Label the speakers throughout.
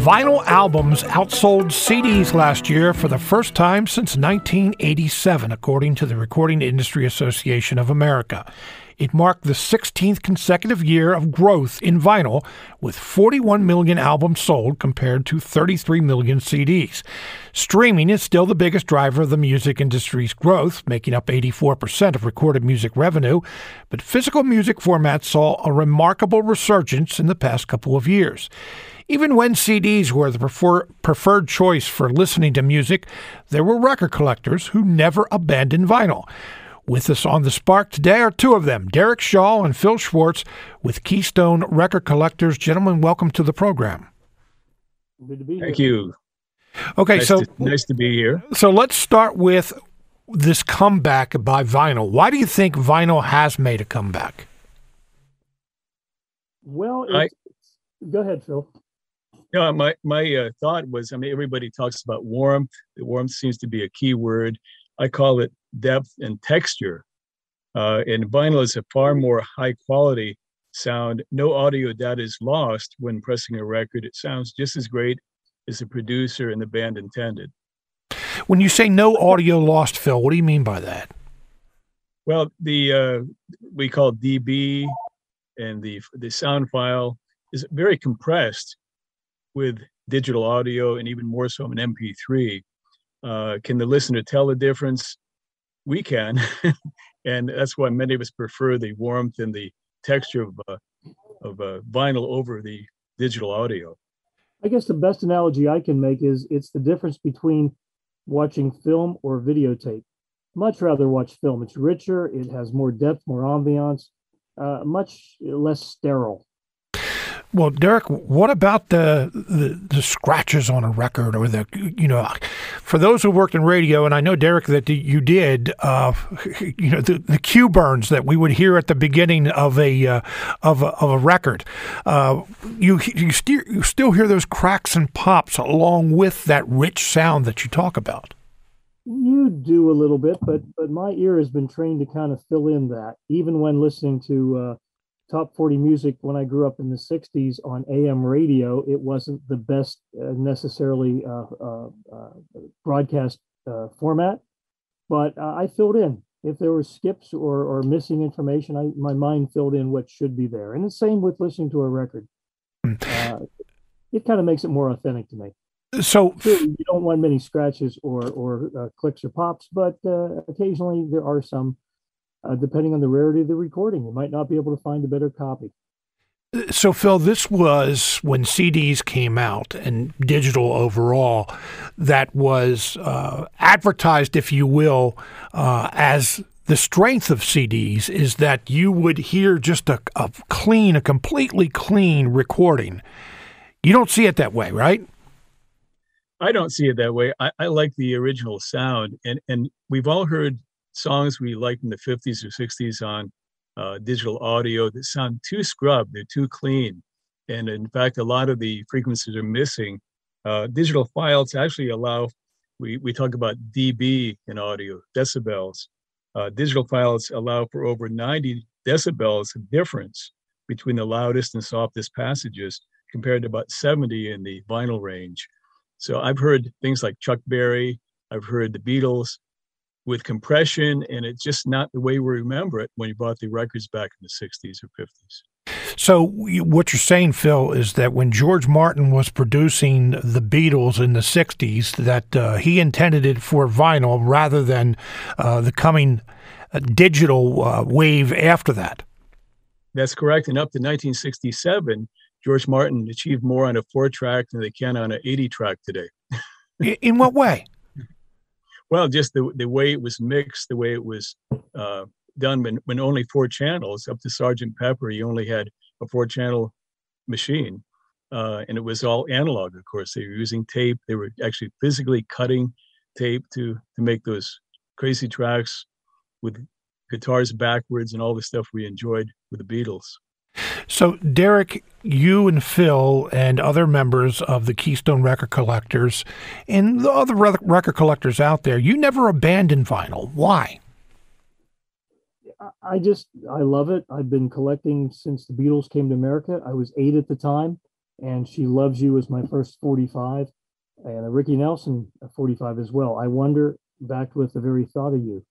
Speaker 1: Vinyl albums outsold CDs last year for the first time since 1987, according to the Recording Industry Association of America. It marked the 16th consecutive year of growth in vinyl, with 41 million albums sold compared to 33 million CDs. Streaming is still the biggest driver of the music industry's growth, making up 84% of recorded music revenue, but physical music formats saw a remarkable resurgence in the past couple of years. Even when CDs were the preferred choice for listening to music, there were record collectors who never abandoned vinyl. With us on The Spark today are two of them, Derek Shaw and Phil Schwartz with Keystone Record Collectors. Gentlemen, welcome to the program.
Speaker 2: Good to be here.
Speaker 3: Thank you.
Speaker 1: Okay,
Speaker 3: nice to be here.
Speaker 1: So let's start with this comeback by vinyl. Why do you think vinyl has made a comeback?
Speaker 2: Well, go ahead, Phil.
Speaker 3: No, my thought was, everybody talks about warmth. The warmth seems to be a key word. I call it depth and texture. And vinyl is a far more high quality sound. No audio data is lost when pressing a record. It sounds just as great as the producer and the band intended.
Speaker 1: When you say no audio lost, Phil, what do you mean by that?
Speaker 3: Well, we call dB, and the sound file is very compressed with digital audio, and even more so in MP3. Can the listener tell the difference? We can. And that's why many of us prefer the warmth and the texture of vinyl over the digital audio.
Speaker 2: I guess the best analogy I can make is it's the difference between watching film or videotape. Much rather watch film. It's richer, it has more depth, more ambiance, much less sterile.
Speaker 1: Well, Derek, what about the scratches on a record, or for those who worked in radio, and I know, Derek, that you did, the cue burns that we would hear at the beginning of a record. You still hear those cracks and pops along with that rich sound that you talk about.
Speaker 2: You do a little bit, but my ear has been trained to kind of fill in that, even when listening to top 40 music. When I grew up in the 60s on AM radio, it wasn't the best necessarily broadcast format, but I filled in. If there were skips or missing information, my mind filled in what should be there. And the same with listening to a record. It kind of makes it more authentic to me.
Speaker 1: So
Speaker 2: you don't want many scratches or clicks or pops, but occasionally there are some. Depending on the rarity of the recording, you might not be able to find a better copy.
Speaker 1: So, Phil, this was when CDs came out and digital overall, that was advertised, if you will, as the strength of CDs is that you would hear just a completely clean recording. You don't see it that way, right?
Speaker 3: I don't see it that way. I like the original sound, and we've all heard songs we liked in the 50s or 60s on digital audio that sound too scrubbed, they're too clean. And in fact, a lot of the frequencies are missing. Digital files actually allow, we talk about dB in audio, decibels. Digital files allow for over 90 decibels of difference between the loudest and softest passages, compared to about 70 in the vinyl range. So I've heard things like Chuck Berry, I've heard the Beatles with compression, and it's just not the way we remember it when you bought the records back in the 60s or 50s.
Speaker 1: So what you're saying, Phil, is that when George Martin was producing the Beatles in the 60s, that he intended it for vinyl rather than the coming digital wave after that.
Speaker 3: That's correct. And up to 1967, George Martin achieved more on a 4-track than they can on an 80-track today.
Speaker 1: In what way?
Speaker 3: Well, just the way it was mixed, the way it was done when only 4 channels. Up to Sgt. Pepper, he only had a 4-channel machine. And it was all analog, of course. They were using tape. They were actually physically cutting tape to make those crazy tracks with guitars backwards and all the stuff we enjoyed with the Beatles.
Speaker 1: So, Derek, you and Phil and other members of the Keystone Record Collectors and the other record collectors out there, you never abandoned vinyl. Why?
Speaker 2: I love it. I've been collecting since the Beatles came to America. I was 8 at the time. and She Loves You was my first 45, and a Ricky Nelson 45 as well. I Wonder, backed with The Very Thought of You.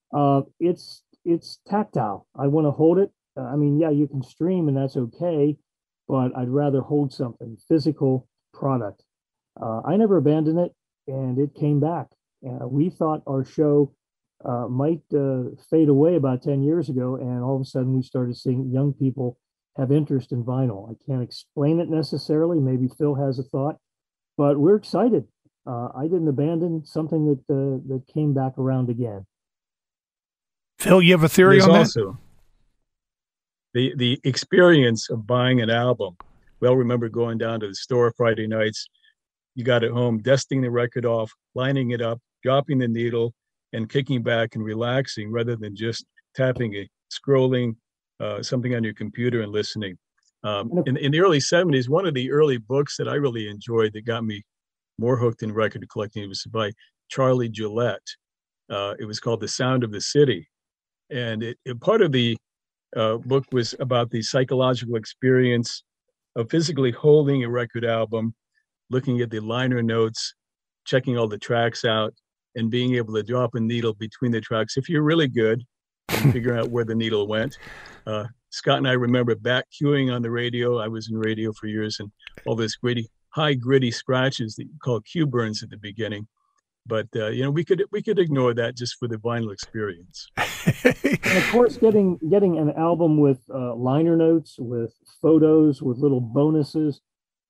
Speaker 2: It's tactile. I want to hold it. I mean, yeah, you can stream and that's okay, but I'd rather hold something physical product. I never abandoned it, and it came back. We thought our show might fade away about 10 years ago, and all of a sudden we started seeing young people have interest in vinyl. I can't explain it necessarily. Maybe Phil has a thought, but we're excited. I didn't abandon something that came back around again.
Speaker 1: Phil, you have a theory
Speaker 3: There's
Speaker 1: on that?
Speaker 3: also the experience of buying an album. Well, remember going down to the store Friday nights, you got it home, dusting the record off, lining it up, dropping the needle, and kicking back and relaxing rather than just tapping it, scrolling something on your computer and listening. In the early 70s, one of the early books that I really enjoyed that got me more hooked in record collecting was by Charlie Gillette. It was called The Sound of the City. And part of the book was about the psychological experience of physically holding a record album, looking at the liner notes, checking all the tracks out, and being able to drop a needle between the tracks if you're really good and figuring out where the needle went. Scott and I remember back cueing on the radio. I was in radio for years, and all this high gritty scratches that you call cue burns at the beginning. But we could ignore that just for the vinyl experience.
Speaker 2: And of course, getting an album with liner notes, with photos, with little bonuses,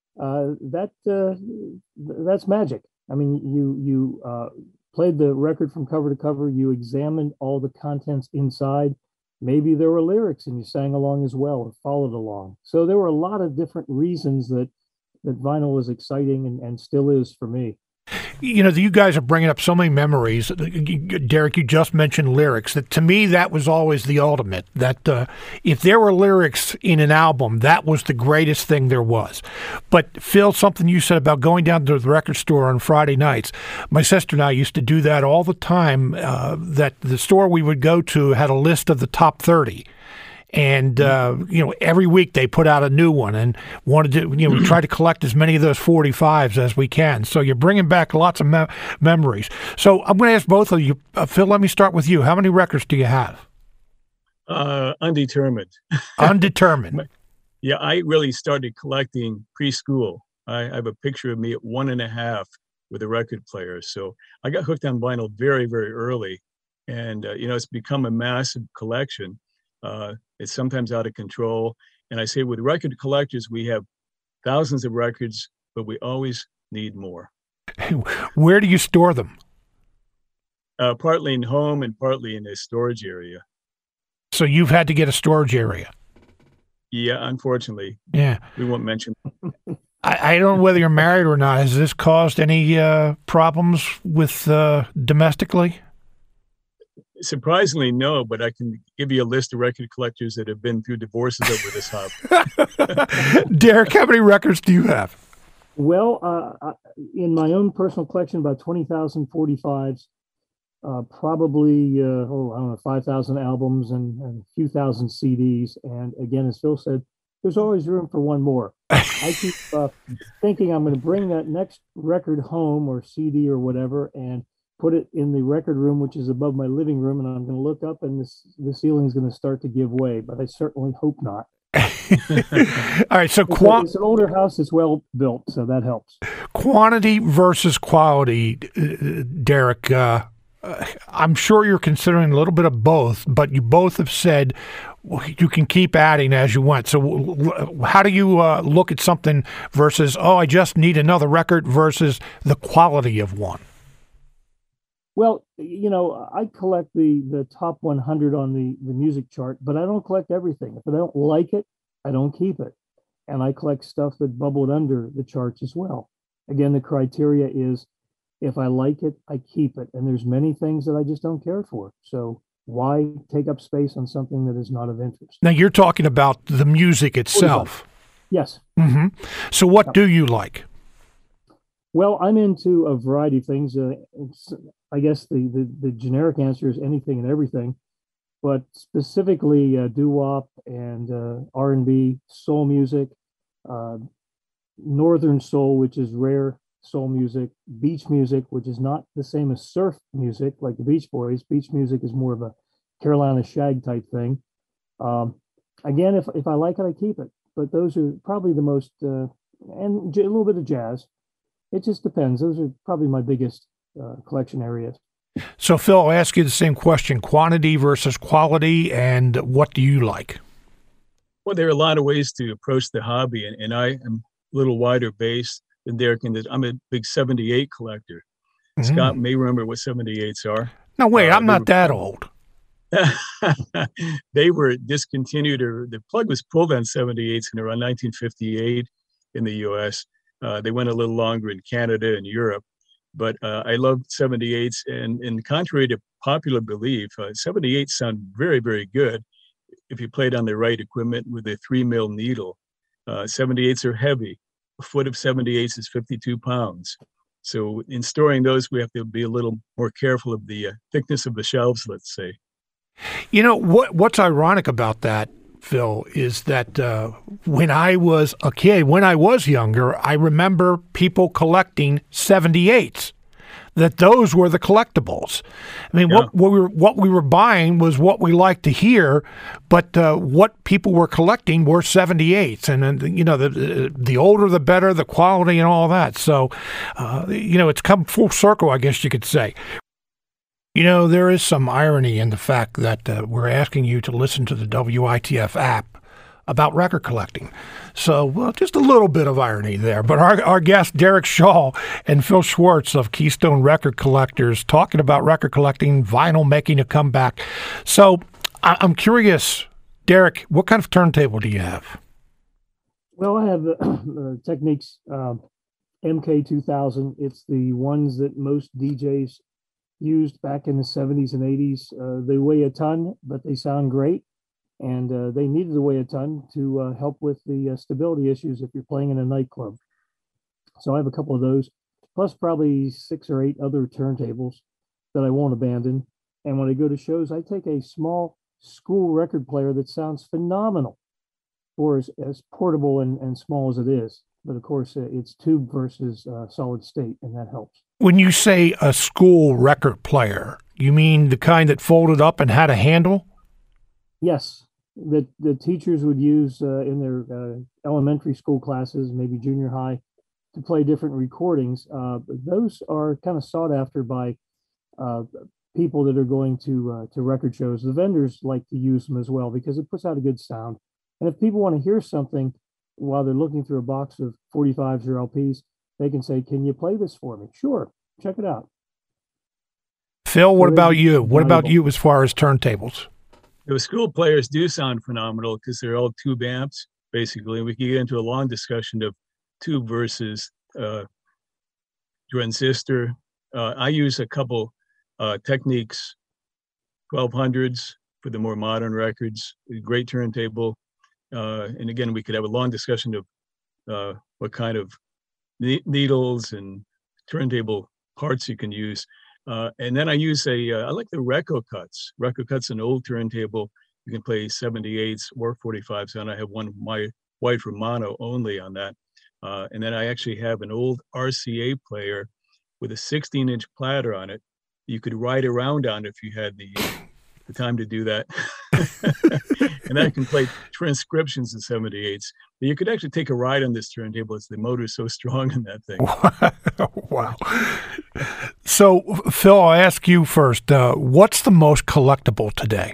Speaker 2: that's magic. I mean, you played the record from cover to cover. You examined all the contents inside. Maybe there were lyrics, and you sang along as well or followed along. So there were a lot of different reasons that vinyl was exciting and still is for me.
Speaker 1: You know, you guys are bringing up so many memories. Derek, you just mentioned lyrics. That to me, that was always the ultimate. That if there were lyrics in an album, that was the greatest thing there was. But Phil, something you said about going down to the record store on Friday nights. My sister and I used to do that all the time. That the store we would go to had a list of the top 30. And, every week they put out a new one and wanted to, we try to collect as many of those 45s as we can. So you're bringing back lots of memories. So I'm going to ask both of you, Phil, let me start with you. How many records do you have?
Speaker 3: Undetermined.
Speaker 1: Undetermined.
Speaker 3: Yeah, I really started collecting preschool. I have a picture of me at 1.5 with a record player. So I got hooked on vinyl very, very early. And, it's become a massive collection. It's sometimes out of control. And I say with record collectors, we have thousands of records, but we always need more.
Speaker 1: Where do you store them?
Speaker 3: Partly in home and partly in a storage area.
Speaker 1: So you've had to get a storage area?
Speaker 3: Yeah, unfortunately.
Speaker 1: Yeah.
Speaker 3: We won't mention.
Speaker 1: I don't know whether you're married or not. Has this caused any problems with domestically?
Speaker 3: Surprisingly, no, but I can give you a list of record collectors that have been through divorces over this hobby.
Speaker 1: Derek, how many records do you have?
Speaker 2: Well, in my own personal collection, about 20,000 45s, probably, I don't know, 5,000 albums and a few thousand CDs. And again, as Phil said, there's always room for one more. I keep thinking I'm going to bring that next record home or CD or whatever and put it in the record room, which is above my living room, and I'm going to look up and the ceiling is going to start to give way, but I certainly hope not.
Speaker 1: All right, so
Speaker 2: it's an older house, it's well built, so that helps. Quantity
Speaker 1: versus quality, Derek. I'm sure you're considering a little bit of both, but you both have said you can keep adding as you went. So how do you look at something versus, I just need another record versus the quality of one?
Speaker 2: Well, I collect the top 100 on the music chart, but I don't collect everything. If I don't like it, I don't keep it. And I collect stuff that bubbled under the charts as well. Again, the criteria is if I like it, I keep it. And there's many things that I just don't care for. So why take up space on something that is not of interest?
Speaker 1: Now, you're talking about the music itself.
Speaker 2: Yes.
Speaker 1: Mm-hmm. So what do you like?
Speaker 2: Well, I'm into a variety of things. I guess the generic answer is anything and everything, but specifically doo-wop and R&B, soul music, Northern soul, which is rare soul music, beach music, which is not the same as surf music like the Beach Boys. Beach music is more of a Carolina shag type thing. Um, Again, if I like it, I keep it. But those are probably the most, and a little bit of jazz. It just depends. Those are probably my biggest collection areas.
Speaker 1: So, Phil, I'll ask you the same question: quantity versus quality, and what do you like?
Speaker 3: Well, there are a lot of ways to approach the hobby, and I am a little wider base than Derek in that I'm a big 78 collector.
Speaker 1: Mm-hmm.
Speaker 3: Scott may remember what 78s are.
Speaker 1: No, wait, I'm not that old.
Speaker 3: They were discontinued, or the plug was pulled on 78s in around 1958 in the US. They went a little longer in Canada and Europe, but I loved 78s. And contrary to popular belief, 78s sound very, very good if you played on the right equipment with a 3 mil needle. 78s are heavy. A foot of 78s is 52 pounds. So in storing those, we have to be a little more careful of the thickness of the shelves, let's say.
Speaker 1: You know, what's ironic about that, Phil, is that when I was a kid, when I was younger, I remember people collecting 78s, that those were the collectibles. I mean,
Speaker 3: Yeah.
Speaker 1: what we were buying was what we liked to hear, but what people were collecting were 78s. And then, you know, the older, the better, the quality and all that. So, you know, it's come full circle, I guess you could say. You know, there is some irony in the fact that we're asking you to listen to the WITF app about record collecting. So, well, just a little bit of irony there. But our guests, Derek Shaw and Phil Schwartz of Keystone Record Collectors, talking about record collecting, vinyl making a comeback. So I'm curious, Derek, what kind of turntable do you have?
Speaker 2: Well, I have Technics MK2000. It's the ones that most DJs used back in the 70s and 80s. They weigh a ton, but they sound great. And they needed to weigh a ton to help with the stability issues if you're playing in a nightclub. So I have a couple of those, plus probably 6 or 8 other turntables that I won't abandon. And when I go to shows, I take a small school record player that sounds phenomenal for as portable and small as it is. But of course, it's tube versus solid state, and that helps.
Speaker 1: When you say a school record player, you mean the kind that folded up and had a handle?
Speaker 2: Yes, the teachers would use in their elementary school classes, maybe junior high, to play different recordings. Those are kind of sought after by uh, people that are going to record shows. The vendors like to use them as well because it puts out a good sound. And if people want to hear something while they're looking through a box of 45s or LPs, they can say, "Can you play this for me?" Sure, check it out.
Speaker 1: Phil, what
Speaker 2: So
Speaker 1: about you? What about
Speaker 2: valuable.
Speaker 1: you as far as turntables?
Speaker 3: The school players do sound phenomenal because they're all tube amps, basically. We could get into a long discussion of tube versus transistor. I use a couple Techniques 1200s for the more modern records. A great turntable. And again, we could have a long discussion of what kind of needles and turntable parts you can use. And then I use I like the Reco Cuts. Reco Cuts, an old turntable. You can play 78s or 45s on. I have one of my white for mono only on that. And then I actually have an old RCA player with a 16-inch platter on it. You could ride around on if you had the time to do that. And I can play transcriptions of 78s. But you could actually take a ride on this turntable. It's the motor's so strong in that thing.
Speaker 1: Wow. So, Phil, I'll ask you first. What's the most collectible today?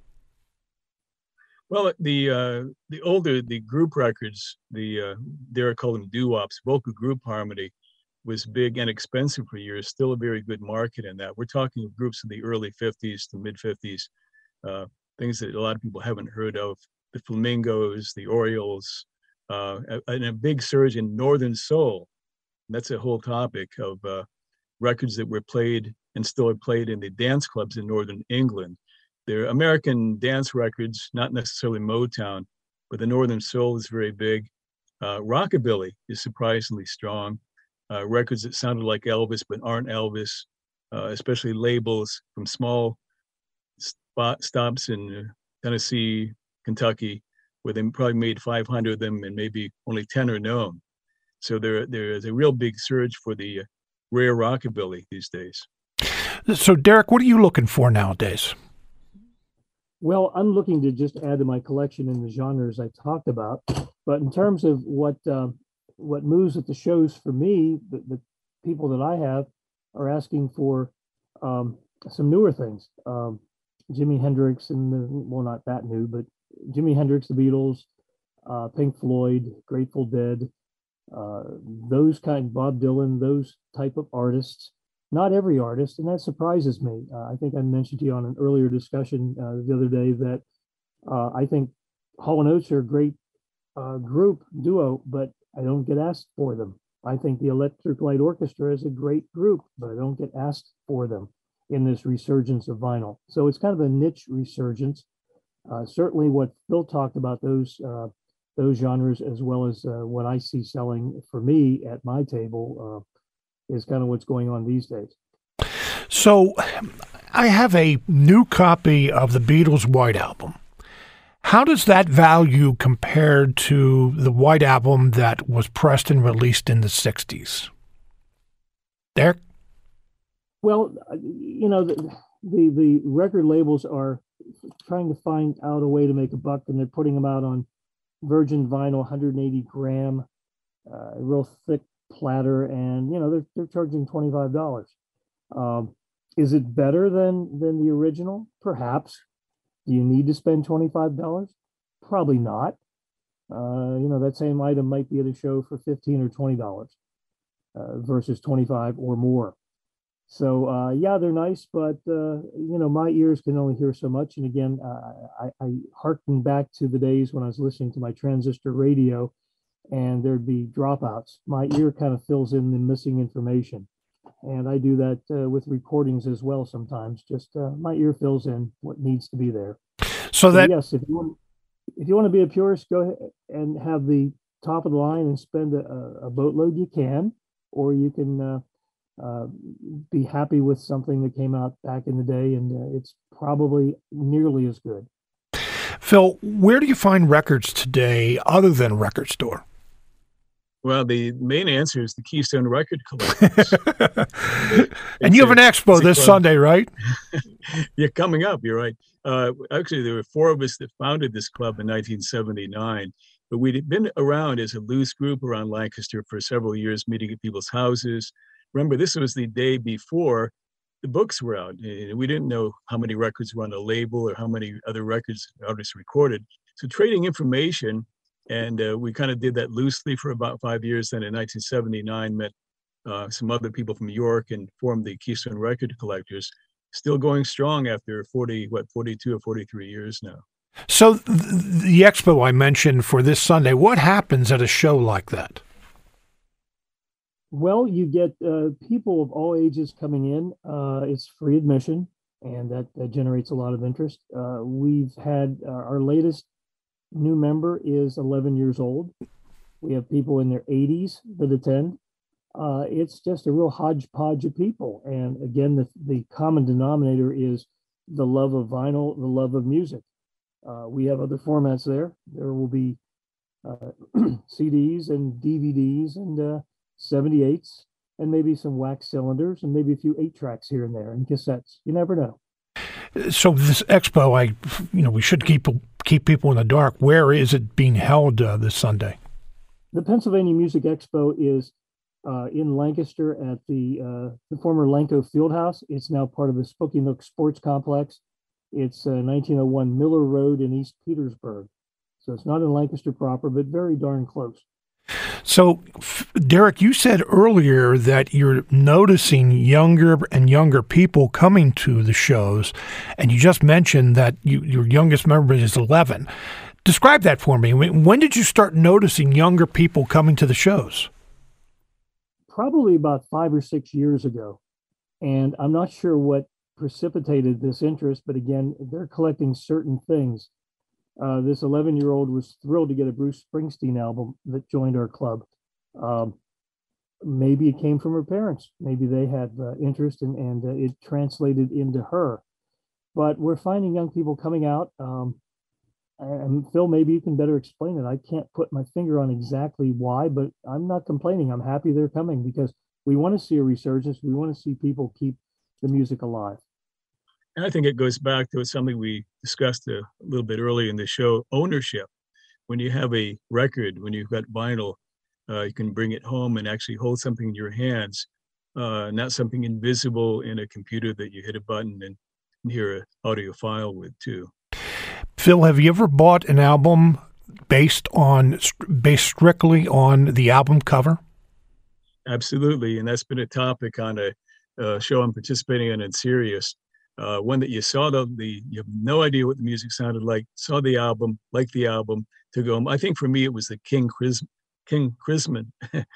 Speaker 3: Well, the older the group records, Derek called them doo-wops, vocal group harmony, was big and expensive for years. Still a very good market in that. We're talking of groups in the early 50s to mid 50s, things that a lot of people haven't heard of. The Flamingos, the Orioles, and a big surge in Northern Soul. And that's a whole topic of records that were played and still are played in the dance clubs in Northern England. They're American dance records, not necessarily Motown, but the Northern Soul is very big. Rockabilly is surprisingly strong. Records that sounded like Elvis but aren't Elvis, especially labels from small stops in Tennessee, Kentucky, where they probably made 500 of them and maybe only 10 are known. So there is a real big surge for the rare rockabilly these days.
Speaker 1: So, Derek, what are you looking for nowadays?
Speaker 2: Well, I'm looking to just add to my collection in the genres I talked about. But in terms of what moves at the shows for me, the people that I have are asking for some newer things. Jimi Hendrix and well, not that new, but Jimi Hendrix, the Beatles, Pink Floyd, Grateful Dead, those kind, Bob Dylan, those type of artists. Not every artist, and that surprises me. I think I mentioned to you on an earlier discussion the other day that I think Hall & Oates are a great duo, but I don't get asked for them. I think the Electric Light Orchestra is a great group, but I don't get asked for them in this resurgence of vinyl. So it's kind of a niche resurgence. Certainly, what Phil talked about, those genres, as well as what I see selling for me at my table, is kind of what's going on these days.
Speaker 1: So I have a new copy of the Beatles' White Album. How does that value compare to the White Album that was pressed and released in the 60s? Derek?
Speaker 2: Well, the record labels are trying to find out a way to make a buck, and they're putting them out on virgin vinyl, 180 gram, real thick platter, and they're charging $25. Is it better than the original? Perhaps. Do you need to spend $25? Probably not. That same item might be at a show for $15 or $20 versus 25 or more. So yeah, they're nice, but my ears can only hear so much. And again, I harken back to the days when I was listening to my transistor radio, and there'd be dropouts. My ear kind of fills in the missing information. And I do that with recordings as well sometimes. Just my ear fills in what needs to be there.
Speaker 1: So that
Speaker 2: yes, if you want to be a purist, go ahead and have the top of the line and spend a boatload. You can, or you can be happy with something that came out back in the day, and it's probably nearly as good.
Speaker 1: Phil, where do you find records today other than Record Store?
Speaker 3: Well, the main answer is the Keystone Record Collectors.
Speaker 1: And you have an expo this Sunday, right?
Speaker 3: Yeah, coming up, you're right. Actually, there were four of us that founded this club in 1979, but we'd been around as a loose group around Lancaster for several years, meeting at people's houses. Remember, this was the day before the books were out. We didn't know how many records were on a label or how many other records artists recorded. So trading information, and we kind of did that loosely for about 5 years. Then in 1979, met some other people from New York and formed the Keystone Record Collectors, still going strong after 42 or 43 years now.
Speaker 1: So the expo I mentioned for this Sunday, what happens at a show like that?
Speaker 2: Well, you get people of all ages coming in. It's free admission, and that generates a lot of interest. We've had our latest new member is 11 years old. We have people in their 80s that attend. It's just a real hodgepodge of people. And again, the common denominator is the love of vinyl, the love of music. We have other formats there. There will be CDs and DVDs and 78s and maybe some wax cylinders and maybe a few 8-tracks here and there and cassettes. You never know.
Speaker 1: So this expo, we should keep people in the dark. Where is it being held this Sunday?
Speaker 2: The Pennsylvania Music Expo is in Lancaster at the former Lanco Fieldhouse. It's now part of the Spooky Nook Sports Complex. It's 1901 Miller Road in East Petersburg. So it's not in Lancaster proper, but very darn close.
Speaker 1: So, Derek, you said earlier that you're noticing younger and younger people coming to the shows, and you just mentioned that your youngest member is 11. Describe that for me. When did you start noticing younger people coming to the shows?
Speaker 2: Probably about 5 or 6 years ago. And I'm not sure what precipitated this interest, but again, they're collecting certain things. This 11-year-old was thrilled to get a Bruce Springsteen album that joined our club. Maybe it came from her parents. Maybe they had interest and it translated into her. But we're finding young people coming out. And Phil, maybe you can better explain it. I can't put my finger on exactly why, but I'm not complaining. I'm happy they're coming because we want to see a resurgence. We want to see people keep the music alive.
Speaker 3: And I think it goes back to something we discussed a little bit earlier in the show, ownership. When you have a record, when you've got vinyl, you can bring it home and actually hold something in your hands, not something invisible in a computer that you hit a button and hear an audio file with too.
Speaker 1: Phil, have you ever bought an album based strictly on the album cover?
Speaker 3: Absolutely, and that's been a topic on a show I'm participating in Sirius. One that you saw you have no idea what the music sounded like, saw the album, liked the album, to go. I think for me it was the King Crimson,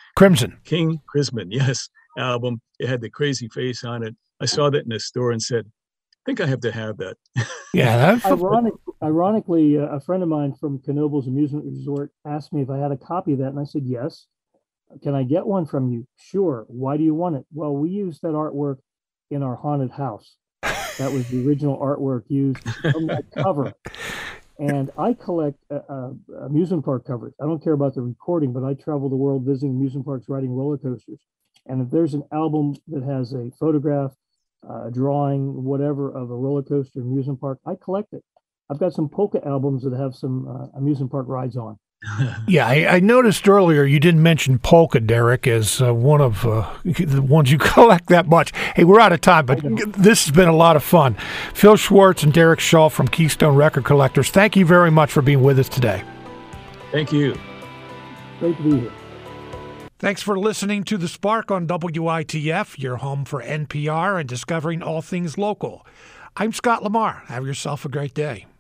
Speaker 3: yes, album. It had the crazy face on it. I saw that in a store and said, I think I have to have that.
Speaker 1: Yeah.
Speaker 2: Ironically, a friend of mine from Knoebels Amusement Resort asked me if I had a copy of that, and I said, yes. Can I get one from you? Sure. Why do you want it? Well, we used that artwork in our haunted house. That was the original artwork used from that cover. And I collect amusement park covers. I don't care about the recording, but I travel the world visiting amusement parks, riding roller coasters. And if there's an album that has a photograph, a drawing, whatever, of a roller coaster amusement park, I collect it. I've got some polka albums that have some amusement park rides on.
Speaker 1: Yeah, I noticed earlier you didn't mention polka, Derek, as one of the ones you collect that much. Hey, we're out of time, but this has been a lot of fun. Phil Schwartz and Derek Shaw from Keystone Record Collectors, thank you very much for being with us today.
Speaker 3: Thank you.
Speaker 2: Great to be here.
Speaker 1: Thanks for listening to The Spark on WITF, your home for NPR and discovering all things local. I'm Scott Lamar. Have yourself a great day.